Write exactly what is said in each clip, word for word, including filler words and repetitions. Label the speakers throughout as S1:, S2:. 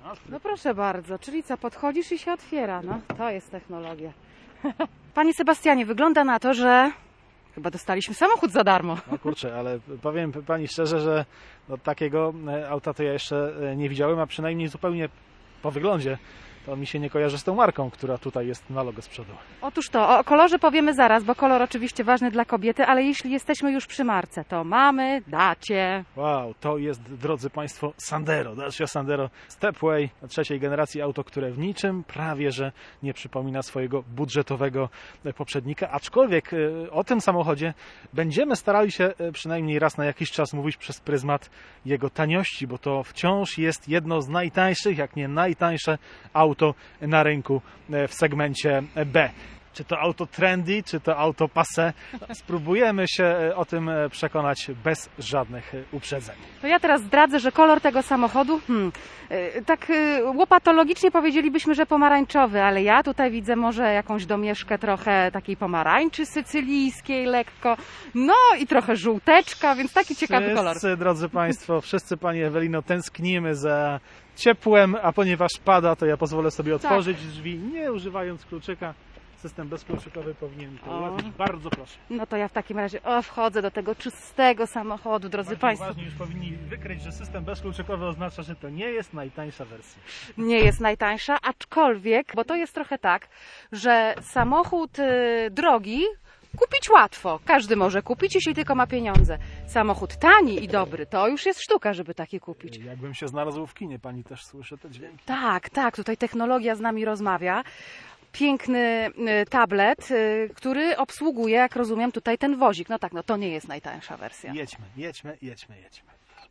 S1: No proszę bardzo, czyli co, podchodzisz i się otwiera, no to jest technologia. Panie Sebastianie, wygląda na to, że chyba dostaliśmy samochód za darmo.
S2: No kurczę, ale powiem pani szczerze, że no, takiego auta to ja jeszcze nie widziałem, a przynajmniej zupełnie po wyglądzie to mi się nie kojarzy z tą marką, która tutaj jest na logo z przodu.
S1: Otóż to, o kolorze powiemy zaraz, bo kolor oczywiście ważny dla kobiety, ale jeśli jesteśmy już przy marce, to mamy Dacie.
S2: Wow, to jest, drodzy Państwo, Sandero, Dacia Sandero Stepway trzeciej generacji, auto, które w niczym prawie że nie przypomina swojego budżetowego poprzednika, aczkolwiek o tym samochodzie będziemy starali się przynajmniej raz na jakiś czas mówić przez pryzmat jego taniości, bo to wciąż jest jedno z najtańszych, jak nie najtańsze auto na rynku w segmencie B. Czy to auto trendy, czy to auto passé? Spróbujemy się o tym przekonać bez żadnych uprzedzeń.
S1: To ja teraz zdradzę, że kolor tego samochodu, hmm, tak łopatologicznie powiedzielibyśmy, że pomarańczowy, ale ja tutaj widzę może jakąś domieszkę trochę takiej pomarańczy sycylijskiej lekko, no i trochę żółteczka, więc taki ciekawy
S2: wszyscy,
S1: kolor.
S2: Wszyscy, drodzy Państwo, wszyscy Pani Ewelino, tęsknimy za ciepłem, a ponieważ pada, to ja pozwolę sobie otworzyć tak. drzwi, nie używając kluczyka. System bezkluczykowy powinien to ułatwić. Bardzo proszę.
S1: No to ja w takim razie o, wchodzę do tego czystego samochodu, drodzy
S2: Bardzo
S1: Państwo.
S2: Ważnie już powinni wykryć, że system bezkluczykowy oznacza, że to nie jest najtańsza wersja.
S1: Nie jest najtańsza, aczkolwiek, bo to jest trochę tak, że samochód y, drogi kupić łatwo. Każdy może kupić, jeśli tylko ma pieniądze. Samochód tani i dobry, to już jest sztuka, żeby taki kupić.
S2: Jakbym się znalazł w kinie, Pani też słyszy te dźwięki?
S1: Tak, tak, tutaj technologia z nami rozmawia. Piękny tablet, który obsługuje, jak rozumiem, tutaj ten wozik. No tak, no to nie jest najtańsza wersja.
S2: Jedźmy, jedźmy, jedźmy, jedźmy.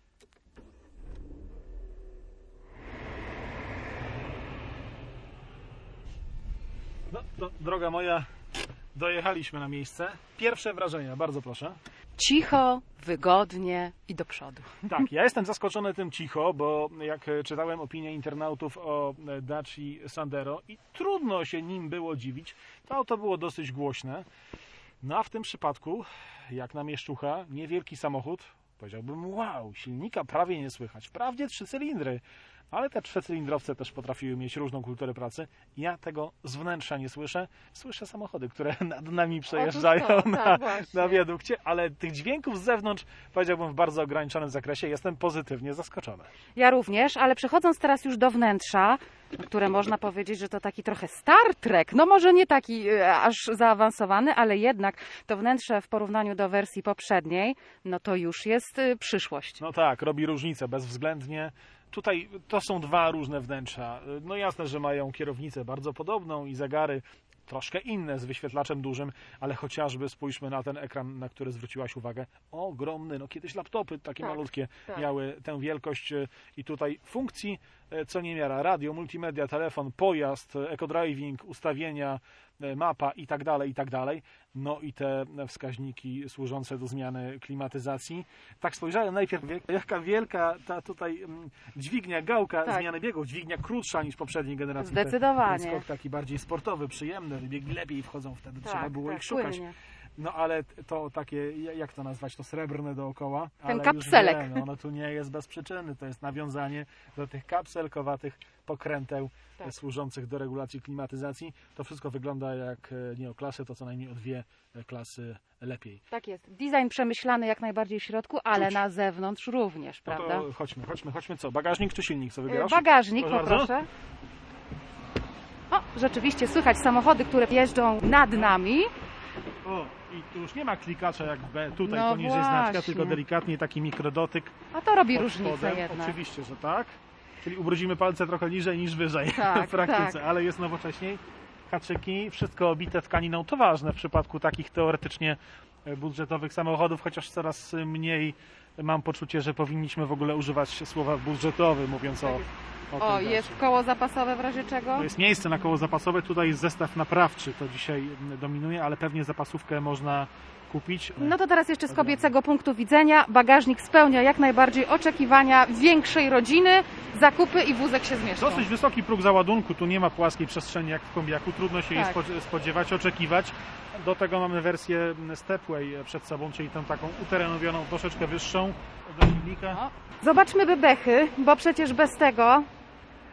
S2: No to, droga moja, dojechaliśmy na miejsce. Pierwsze wrażenia, bardzo proszę.
S1: Cicho, wygodnie i do przodu.
S2: Tak, ja jestem zaskoczony tym cicho, bo jak czytałem opinię internautów o Daci Sandero i trudno się nim było dziwić, to auto było dosyć głośne. No a w tym przypadku, jak na mieszczucha, niewielki samochód, powiedziałbym wow, silnika prawie nie słychać. Wprawdzie trzy cylindry, ale te trzycylindrowce też potrafiły mieć różną kulturę pracy. Ja tego z wnętrza nie słyszę. Słyszę samochody, które nad nami przejeżdżają to, na, tak, na wiadukcie, ale tych dźwięków z zewnątrz, powiedziałbym, w bardzo ograniczonym zakresie. Jestem pozytywnie zaskoczony.
S1: Ja również, ale przechodząc teraz już do wnętrza, które można powiedzieć, że to taki trochę Star Trek, no może nie taki aż zaawansowany, ale jednak to wnętrze w porównaniu do wersji poprzedniej, no to już jest przyszłość.
S2: No tak, robi różnicę bezwzględnie. Tutaj to są dwa różne wnętrza. No jasne, że mają kierownicę bardzo podobną i zegary troszkę inne z wyświetlaczem dużym, ale chociażby spójrzmy na ten ekran, na który zwróciłaś uwagę. Ogromny, no kiedyś laptopy takie tak, malutkie tak. miały tę wielkość i tutaj funkcji co niemiara. Radio, multimedia, telefon, pojazd, eco-driving, ustawienia, mapa i tak dalej, i tak dalej. No i te wskaźniki służące do zmiany klimatyzacji. Tak spojrzałem najpierw, jaka wielka ta tutaj dźwignia, gałka tak. zmiany biegów, dźwignia krótsza niż poprzedniej generacji.
S1: Zdecydowanie.
S2: Ten skok taki bardziej sportowy, przyjemny, biegi lepiej wchodzą wtedy, tak, trzeba było
S1: tak,
S2: ich szukać.
S1: płynnie.
S2: No ale to takie, jak to nazwać, to srebrne dookoła.
S1: Ten
S2: ale
S1: kapselek.
S2: Już wie, no, ono tu nie jest bez przyczyny, to jest nawiązanie do tych kapselkowatych pokręteł tak. służących do regulacji klimatyzacji. To wszystko wygląda jak nie o klasę, to co najmniej o dwie klasy lepiej.
S1: Tak jest. Design przemyślany jak najbardziej w środku, ale Czuć. na zewnątrz również,
S2: no
S1: prawda?
S2: To chodźmy, chodźmy, chodźmy co? Bagażnik czy silnik? Co wybierasz?
S1: Bagażnik,
S2: proszę.
S1: poproszę. O, rzeczywiście słychać samochody, które jeżdżą nad nami.
S2: O, i tu już nie ma klikacza jak w B, tutaj
S1: no
S2: poniżej
S1: właśnie.
S2: znaczka, tylko delikatnie taki mikrodotyk.
S1: A to robi
S2: pod
S1: różnicę
S2: spodem.
S1: jednak.
S2: Oczywiście, że tak. Czyli ubrudzimy palce trochę niżej niż wyżej
S1: tak,
S2: w praktyce,
S1: tak.
S2: ale jest nowocześniej. Haczyki, wszystko obite tkaniną, to ważne w przypadku takich teoretycznie budżetowych samochodów, chociaż coraz mniej mam poczucie, że powinniśmy w ogóle używać słowa budżetowy, mówiąc o O,
S1: o jest koło zapasowe w razie czego?
S2: To jest miejsce na koło zapasowe, tutaj jest zestaw naprawczy, to dzisiaj dominuje, ale pewnie zapasówkę można kupić.
S1: No to teraz jeszcze z kobiecego punktu widzenia bagażnik spełnia jak najbardziej oczekiwania większej rodziny, zakupy i wózek się zmieszczą.
S2: Dosyć wysoki próg załadunku, tu nie ma płaskiej przestrzeni jak w kombiaku, trudno się tak. jej spodziewać, oczekiwać. Do tego mamy wersję Stepway przed sobą, czyli tą taką uterenowioną, troszeczkę wyższą do silnika.
S1: No. Zobaczmy bebechy, bo przecież bez tego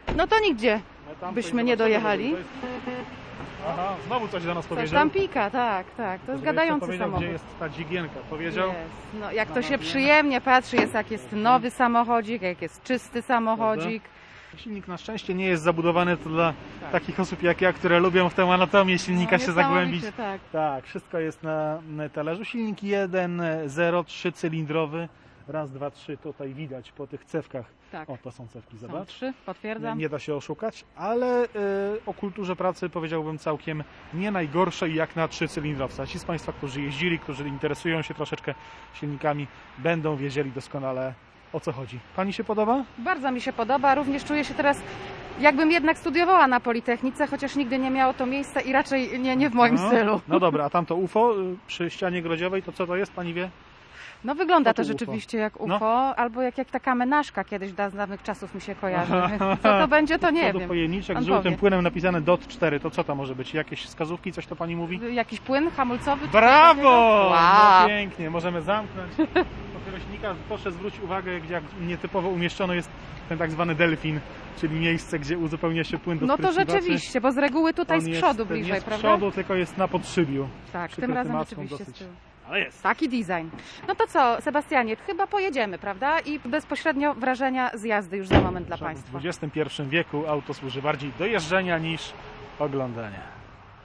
S1: No to nigdzie
S2: Ale tam
S1: byśmy
S2: coś
S1: nie
S2: zobaczymy,
S1: dojechali.
S2: bo to jest- Aha, znowu coś do nas
S1: Coś
S2: powiedział.
S1: tam pika, tak, tak. To jest
S2: Żeby
S1: gadający
S2: jeszcze powiedział,
S1: samochód.
S2: gdzie jest ta dźwigienka. Powiedział,
S1: Jest. No, jak to
S2: Na
S1: się
S2: nazwie.
S1: przyjemnie patrzy, jest jak jest nowy samochodzik, jak jest czysty samochodzik.
S2: silnik na szczęście nie jest zabudowany to dla
S1: Tak.
S2: takich osób jak ja, które lubią w tę anatomię silnika
S1: No,
S2: się zagłębić.
S1: niesamowicie, tak.
S2: Tak, wszystko jest na na talerzu. Silnik jeden zero, trzycylindrowy. Raz, dwa, trzy, tutaj widać po tych cewkach.
S1: Tak.
S2: O, to są cewki,
S1: Są
S2: zobacz.
S1: trzy,
S2: Nie,
S1: potwierdzam.
S2: nie da się oszukać, ale y, o kulturze pracy powiedziałbym całkiem nie najgorszej jak na trzycylindrowca. Ci z Państwa, którzy jeździli, którzy interesują się troszeczkę silnikami, będą wiedzieli doskonale, o co chodzi. Pani się podoba?
S1: Bardzo mi się podoba, również czuję się teraz, jakbym jednak studiowała na Politechnice, chociaż nigdy nie miało to miejsca i raczej nie, nie w moim
S2: no,
S1: stylu.
S2: No dobra, a tamto U F O y, przy ścianie grodziowej, to co to jest, Pani wie?
S1: No wygląda
S2: Co
S1: to
S2: to U F O?
S1: rzeczywiście jak U F O,
S2: No.
S1: albo jak, jak taka menażka kiedyś z dawnych czasów mi się kojarzy. Więc co to będzie, to nie
S2: Co do
S1: wiem.
S2: pojemniczek
S1: Pan
S2: z żółtym
S1: powie.
S2: płynem napisane D O T cztery, to co to może być? Jakieś wskazówki, coś to Pani mówi?
S1: Jakiś płyn hamulcowy? czy coś
S2: Brawo!
S1: takiego?
S2: No
S1: Wow.
S2: pięknie, możemy zamknąć. Podkreślnika, proszę zwrócić uwagę, gdzie jak nietypowo umieszczono jest ten tak zwany delfin, czyli miejsce, gdzie uzupełnia się płyn do
S1: No to
S2: spryskiwaczy.
S1: rzeczywiście, bo z reguły tutaj
S2: On
S1: z
S2: jest-
S1: przodu
S2: ten
S1: bliżej,
S2: jest z
S1: prawda?
S2: przodu, tylko jest na podszybiu.
S1: Tak, tym
S2: przykryty
S1: razem
S2: maską
S1: rzeczywiście z
S2: dosyć.
S1: tyłu.
S2: Ale jest.
S1: Taki design. No to co, Sebastianie, chyba pojedziemy, prawda? I bezpośrednio wrażenia z jazdy już za moment dla
S2: W
S1: Państwa.
S2: dwudziestym pierwszym wieku auto służy bardziej do jeżdżenia niż oglądania.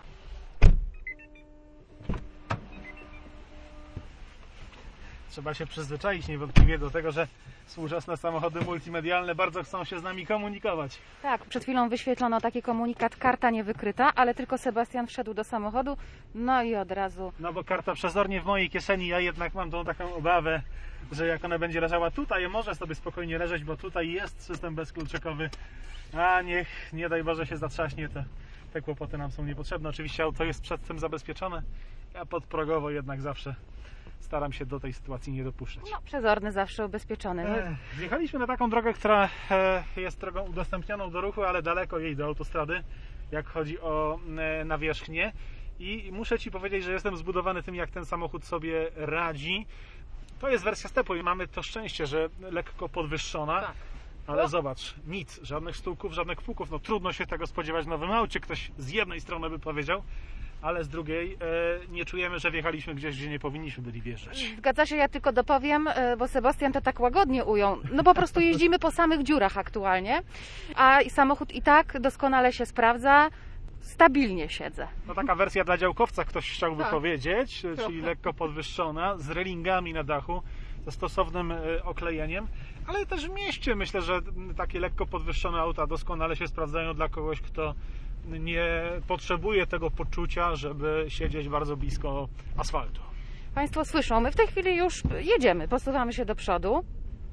S2: Trzeba się przyzwyczaić niewątpliwie do tego, że współczesne samochody multimedialne bardzo chcą się z nami komunikować.
S1: Tak, przed chwilą wyświetlono taki komunikat, karta nie wykryta, ale tylko Sebastian wszedł do samochodu, no i od razu...
S2: No bo karta przezornie w mojej kieszeni, ja jednak mam tą taką obawę, że jak ona będzie leżała tutaj, może sobie spokojnie leżeć, bo tutaj jest system bezkluczykowy, a niech, nie daj Boże, się zatrzaśnie, to te kłopoty nam są niepotrzebne. Oczywiście auto jest przed tym zabezpieczone, ja podprogowo jednak zawsze staram się do tej sytuacji nie dopuszczać.
S1: No, przezorny zawsze ubezpieczony. No.
S2: E, Wjechaliśmy na taką drogę, która e, jest drogą udostępnioną do ruchu, ale daleko jej do autostrady, jak chodzi o e, nawierzchnię. I muszę Ci powiedzieć, że jestem zbudowany tym, jak ten samochód sobie radzi. To jest wersja stepu i mamy to szczęście, że lekko podwyższona.
S1: Tak.
S2: Ale zobacz, nic, żadnych stółków, żadnych puków. No trudno się tego spodziewać w nowym aucie. Ktoś z jednej strony by powiedział, ale z drugiej e, nie czujemy, że wjechaliśmy gdzieś, gdzie nie powinniśmy byli wjeżdżać.
S1: Zgadza się, ja tylko dopowiem, e, bo Sebastian to tak łagodnie ujął. No po prostu jeździmy po samych dziurach aktualnie, a i samochód i tak doskonale się sprawdza, stabilnie siedzę.
S2: No taka wersja dla działkowca, ktoś chciałby
S1: Tak.
S2: powiedzieć, czyli lekko podwyższona, z relingami na dachu, ze stosownym e, oklejeniem, ale też w mieście myślę, że takie lekko podwyższone auta doskonale się sprawdzają dla kogoś, kto nie potrzebuje tego poczucia, żeby siedzieć bardzo blisko asfaltu.
S1: Państwo słyszą, my w tej chwili już jedziemy, posuwamy się do przodu.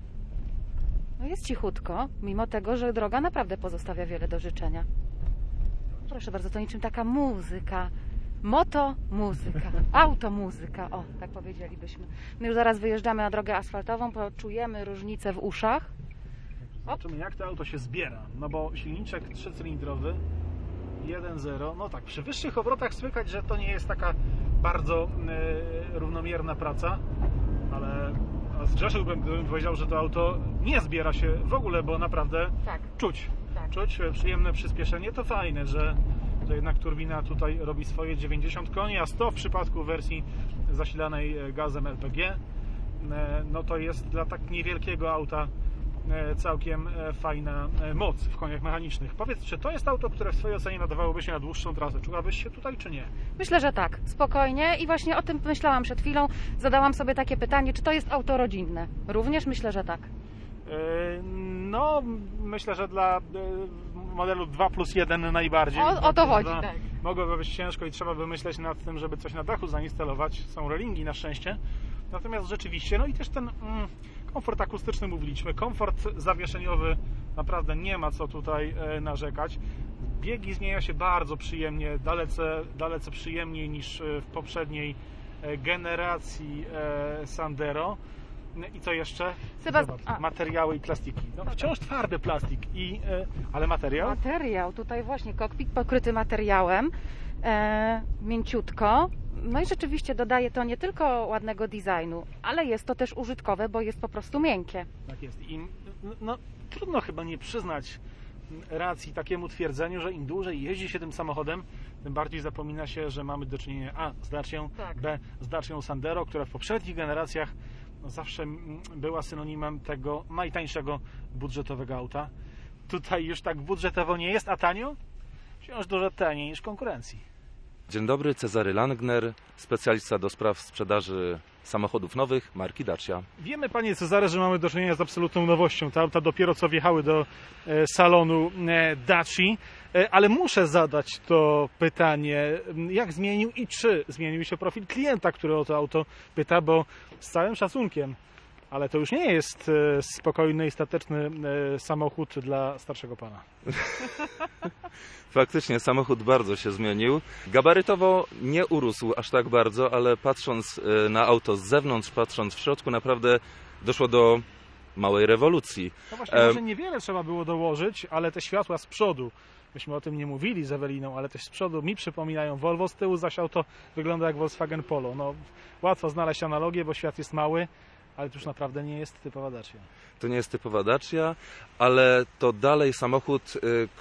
S1: No jest cichutko, mimo tego, że droga naprawdę pozostawia wiele do życzenia. Proszę bardzo, to niczym taka muzyka. Moto muzyka, auto muzyka, o, tak powiedzielibyśmy. My już zaraz wyjeżdżamy na drogę asfaltową, poczujemy różnicę w uszach.
S2: Zobaczymy, jak to auto się zbiera. No bo silniczek trzycylindrowy jeden zero, no tak, przy wyższych obrotach słychać, że to nie jest taka bardzo e, równomierna praca, ale zgrzeszyłbym, gdybym powiedział, że to auto nie zbiera się w ogóle, bo naprawdę
S1: Tak,
S2: czuć,
S1: tak.
S2: czuć przyjemne przyspieszenie. To fajne, że, że jednak turbina tutaj robi swoje dziewięćdziesiąt koni, a sto w przypadku wersji zasilanej gazem L P G. E, no to jest dla tak niewielkiego auta całkiem fajna moc w koniach mechanicznych. Powiedz, czy to jest auto, które w swojej ocenie nadawałoby się na dłuższą trasę? Czułabyś się tutaj, czy nie?
S1: Myślę, że tak, spokojnie i właśnie o tym myślałam przed chwilą. Zadałam sobie takie pytanie, czy to jest auto rodzinne? Również myślę, że tak.
S2: No, myślę, że dla modelu dwa plus jeden najbardziej.
S1: O, o to chodzi,
S2: Dwa
S1: tak.
S2: Mogłoby być ciężko i trzeba by myśleć nad tym, żeby coś na dachu zainstalować. Są relingi na szczęście. Natomiast rzeczywiście, no i też ten mm, komfort akustyczny mówiliśmy, komfort zawieszeniowy, naprawdę nie ma co tutaj e, narzekać. Biegi zmienia się bardzo przyjemnie, dalece, dalece przyjemniej niż w poprzedniej e, generacji e, Sandero. I co jeszcze?
S1: Sebast-
S2: Zobacz,
S1: a.
S2: materiały i plastiki. No, wciąż twardy plastik, i, e, ale materiał?
S1: Materiał, tutaj właśnie kokpit pokryty materiałem, e, mięciutko. No i rzeczywiście dodaje to nie tylko ładnego designu, ale jest to też użytkowe, bo jest po prostu miękkie.
S2: Tak jest. I no, trudno chyba nie przyznać racji takiemu twierdzeniu, że im dłużej jeździ się tym samochodem, tym bardziej zapomina się, że mamy do czynienia a. z Dacią,
S1: Tak.
S2: b. z Dacią Sandero, która w poprzednich generacjach no, zawsze była synonimem tego najtańszego budżetowego auta. Tutaj już tak budżetowo nie jest, a tanio? Wciąż dużo taniej niż konkurencji.
S3: Dzień dobry, Cezary Langner, specjalista do spraw sprzedaży samochodów nowych marki Dacia.
S2: Wiemy, panie Cezary, że mamy do czynienia z absolutną nowością. Te auta dopiero co wjechały do e, salonu e, Daci, e, ale muszę zadać to pytanie, jak zmienił i czy zmienił się profil klienta, który o to auto pyta, bo z całym szacunkiem, ale to już nie jest e, spokojny i stateczny e, samochód dla starszego pana.
S3: Faktycznie samochód bardzo się zmienił. Gabarytowo nie urósł aż tak bardzo, ale patrząc na auto z zewnątrz, patrząc w środku, naprawdę doszło do małej rewolucji.
S2: No właśnie, może niewiele trzeba było dołożyć, ale te światła z przodu, myśmy o tym nie mówili z Eweliną, ale też z przodu mi przypominają Volvo, z tyłu zaś auto wygląda jak Volkswagen Polo. No, łatwo znaleźć analogię, bo świat jest mały, ale to już naprawdę nie jest typowa Dacia.
S3: To nie jest typowa Dacia, ale to dalej samochód,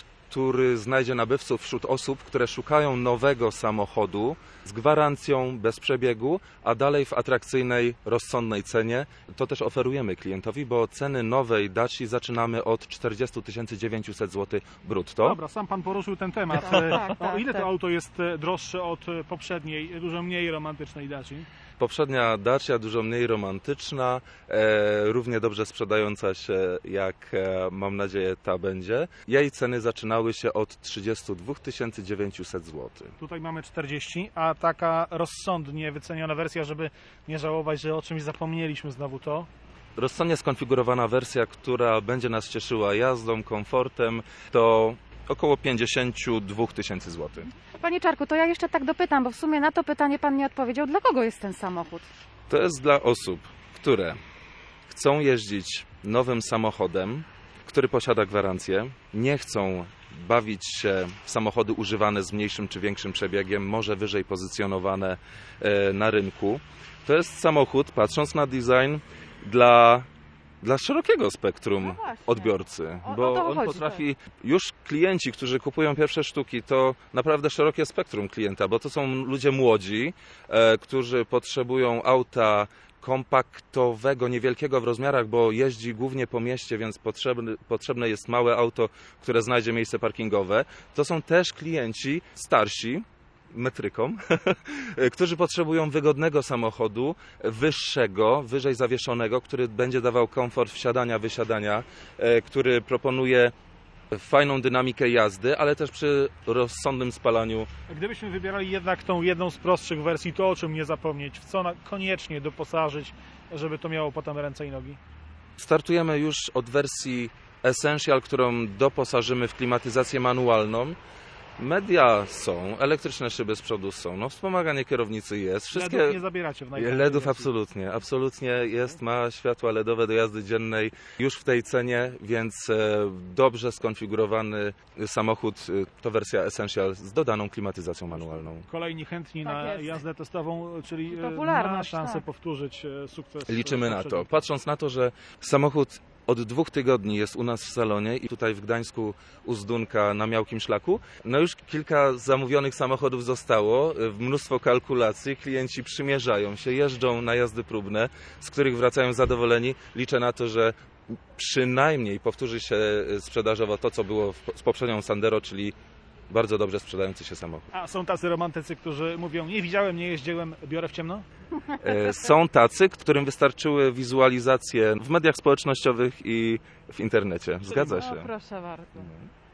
S3: który znajdzie nabywców wśród osób, które szukają nowego samochodu z gwarancją, bez przebiegu, a dalej w atrakcyjnej, rozsądnej cenie. To też oferujemy klientowi, bo ceny nowej Daci zaczynamy od czterdzieści tysięcy dziewięćset złotych brutto.
S2: Dobra, sam pan poruszył ten temat.
S1: Tak, tak,
S2: o ile
S1: tak.
S2: to auto jest droższe od poprzedniej, dużo mniej romantycznej Daci?
S3: Poprzednia Dacia dużo mniej romantyczna, e, równie dobrze sprzedająca się jak e, mam nadzieję ta będzie. Jej ceny zaczynały się od trzydzieści dwa tysiące dziewięćset złotych.
S2: Tutaj mamy czterdzieści, a taka rozsądnie wyceniona wersja, żeby nie żałować, że o czymś zapomnieliśmy znowu to.
S3: Rozsądnie skonfigurowana wersja, która będzie nas cieszyła jazdą, komfortem, to około pięćdziesiąt dwa tysiące złotych.
S1: Panie Czarku, to ja jeszcze tak dopytam, bo w sumie na to pytanie pan nie odpowiedział. Dla kogo jest ten samochód?
S3: To jest dla osób, które chcą jeździć nowym samochodem, który posiada gwarancję, nie chcą bawić się w samochody używane z mniejszym czy większym przebiegiem, może wyżej pozycjonowane na rynku. To jest samochód, patrząc na design, dla Dla szerokiego spektrum
S1: No właśnie.
S3: odbiorcy,
S1: O-
S3: bo
S1: o to
S3: on
S1: chodzi,
S3: potrafi, już klienci, którzy kupują pierwsze sztuki, to naprawdę szerokie spektrum klienta, bo to są ludzie młodzi, e, którzy potrzebują auta kompaktowego, niewielkiego w rozmiarach, bo jeździ głównie po mieście, więc potrzebne, potrzebne jest małe auto, które znajdzie miejsce parkingowe. To są też klienci starsi, metryką, którzy potrzebują wygodnego samochodu, wyższego, wyżej zawieszonego, który będzie dawał komfort wsiadania, wysiadania, który proponuje fajną dynamikę jazdy, ale też przy rozsądnym spalaniu.
S2: Gdybyśmy wybierali jednak tą jedną z prostszych wersji, to o czym nie zapomnieć, w co na, koniecznie doposażyć, żeby to miało potem ręce i nogi?
S3: Startujemy już od wersji Essential, którą doposażymy w klimatyzację manualną. Media są, elektryczne szyby z przodu są, no wspomaganie kierownicy jest.
S2: Wszystkie... Ledów nie zabieracie w najtańszej
S3: LEDów
S2: wersji.
S3: absolutnie, absolutnie jest, ma światła LEDowe do jazdy dziennej już w tej cenie, więc e, dobrze skonfigurowany samochód to wersja Essential z dodaną klimatyzacją manualną.
S2: Kolejni chętni
S1: Tak
S2: na
S1: jest.
S2: jazdę testową, czyli
S1: I
S2: e,
S1: popularność,
S2: ma szansę
S1: tak.
S2: powtórzyć e, sukces.
S3: Liczymy na to.
S2: poprzedni.
S3: Patrząc na to, że samochód od dwóch tygodni jest u nas w salonie i tutaj w Gdańsku u Zdunka na Miałkim Szlaku. No już kilka zamówionych samochodów zostało, mnóstwo kalkulacji, klienci przymierzają się, jeżdżą na jazdy próbne, z których wracają zadowoleni. Liczę na to, że przynajmniej powtórzy się sprzedażowo to, co było z poprzednią Sandero, czyli bardzo dobrze sprzedający się samochód.
S2: A są tacy romantycy, którzy mówią, nie widziałem, nie jeździłem, biorę w ciemno?
S3: Są tacy, którym wystarczyły wizualizacje w mediach społecznościowych i w internecie. Zgadza się.
S1: O, proszę bardzo.